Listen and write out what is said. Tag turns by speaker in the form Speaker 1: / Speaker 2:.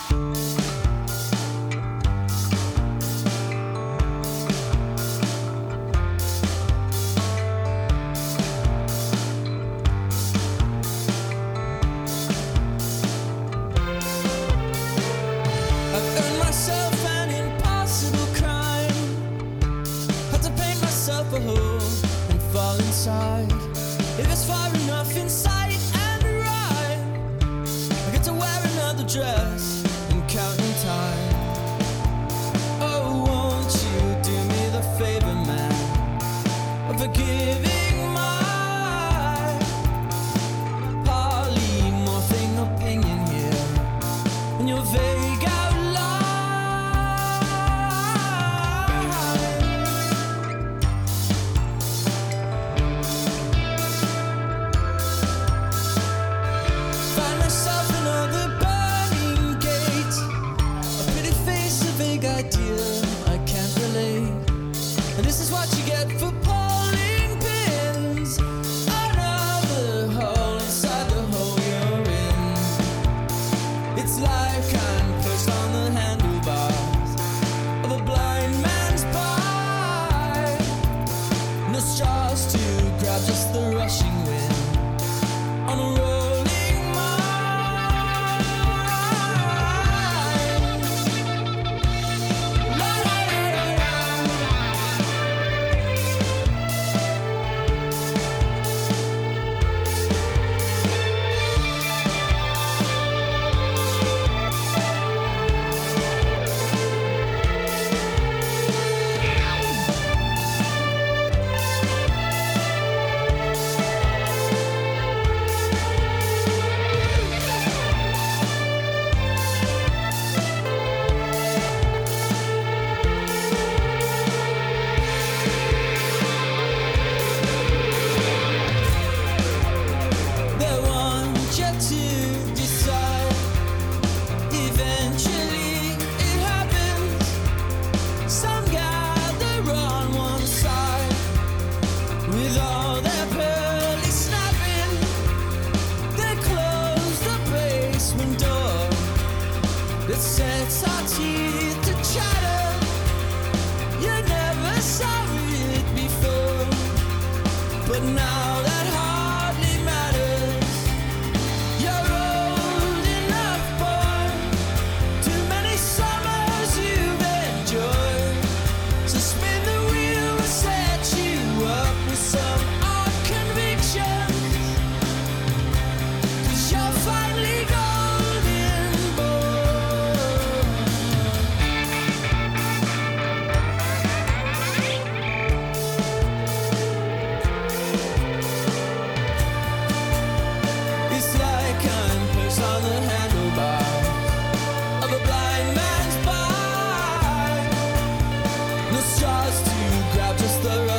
Speaker 1: And fall inside. If it's far enough in sight and right, I get to wear another dress and counting time. Oh, won't you do me the favor, man, of forgiving my polymorphing opinion here and your vague outline. I can't relate, and this is what you get for pulling pins. Another hole inside the hole you're in. It's like I'm pushed on the handlebars of a blind man's bike. No straws to grab, just the rushing wind on a road. It sets our teeth to chatter. You never saw it before, but now that hardly matters. You're old enough, boy. Too many summers you've enjoyed. So spin the wheel and set you up with some odd convictions. 'Cause you're finally gone. On the handlebars of a blind man's bike. No straws to grab, just the